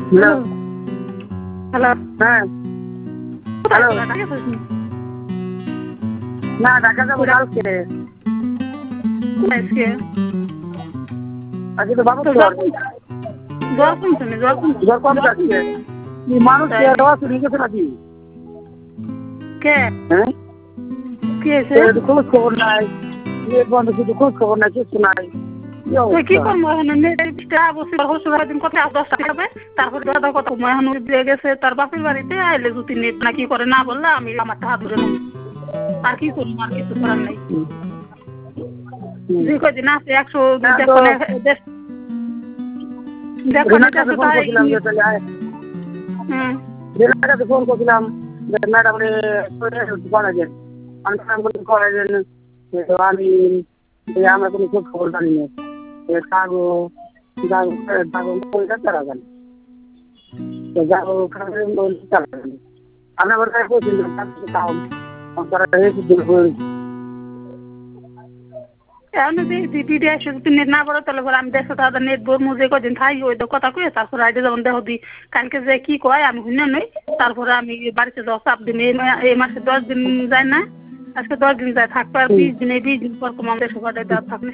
hello hello হ্যাঁ hello না ঢাকা যাবো কালকে আজকে তো বাবু জ্বর কমছে না জ্বর কমছে জ্বর কম যাচ্ছে মানুষ চুরি গেছে নাকি কে হ্যাঁ কি হয়েছে খোঁজ খবর নাই বন্ধ কিছু খোঁজ খবর নাই কিছু নাই কি করবো এখন কথা 10টা হবে তারপর দাদা কত এখন দিয়ে গেছে তার বাপের বাড়িতে আইলে যদি নেট না কি করে না বললে আমি আমার হাত ধরে নেব আর কি করবো আর কিছু করার নাই যে কদিন আছে 100 ফোন করছিলাম ম্যাডাম করাইছেন আমি আমার কোনো খোঁজ খবর জানি না কাগো তারা জানি আপনার কথা নেট না পড়ে তাহলে আমি 100 নেট বলবো যে কদিন থাকি ওই কথা কয়ে তারপরে আইডে যেমন দেহ দিই কালকে যে কি কয় আমি শুনে নই তারপরে আমি বাড়িতে যাওয়া চাপ দিন এই মাসে 10 দিন যায় না আজকে 10 দিন যায় থাকবে আর 20 দিন এই 20 দিন পর কম আমাদের সবাই দেওয়া থাকলে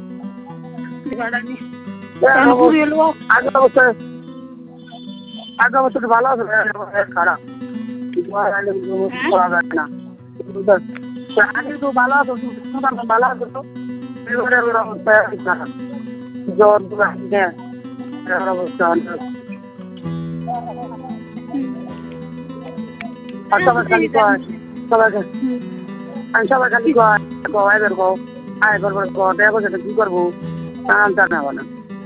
আগে অবস্থা ভালো আছে খারাপ করা যায় না আগে তো ভালো আছো ভালো আছো তো জ্বর অবস্থা সবাই খালি কয় সবাইকে আমি সবাই খালি কয় করবো আয় করবো কি করবো জানা না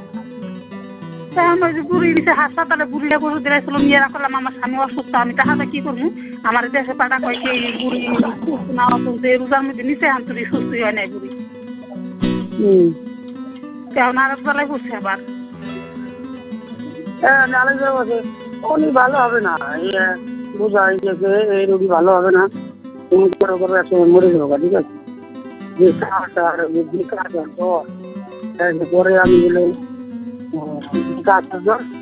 বুড়ি দিছে হাসপাতালে বুড়িটা গরু দিয়েছিল নিয়ে রাখলাম আমার স্বামী অসুস্থ আমি তাহলে কি করবো আমার দেশে পাটা কয় কি বুড়ি সুস্থ না অসুস্থ এই রোজার মধ্যে নিচে আন্তরি সুস্থ হয় নাই বুড়ি কেমন আরেক বেলায় বসছে আবার উনি ভালো হবে না বোঝা হয়ে গেছে এই রোগী ভালো হবে না তুমি করো একসময় মরে যাবো ঠিক আছে যে কাজ পরে আমি বলে কাজ